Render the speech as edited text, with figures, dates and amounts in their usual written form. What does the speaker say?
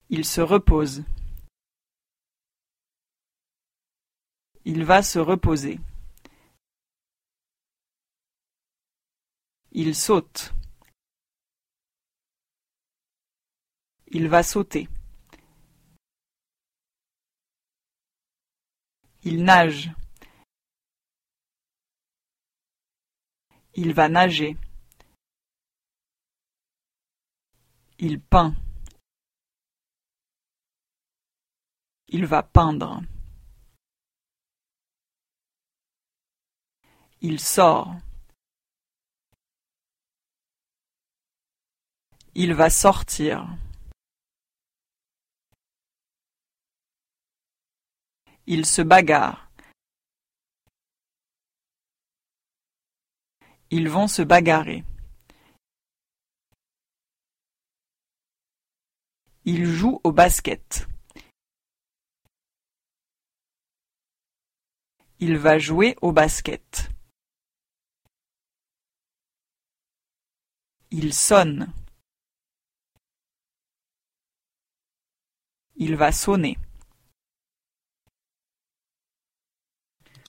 Il se repose. Il va se reposer. Il saute. Il va sauter. Il nage. Il va nager. Il peint. Il va peindre. Il sort. Il va sortir. Ils se bagarrent. Ils vont se bagarrer. Il joue au basket. Il va jouer au basket. Il sonne. Il va sonner.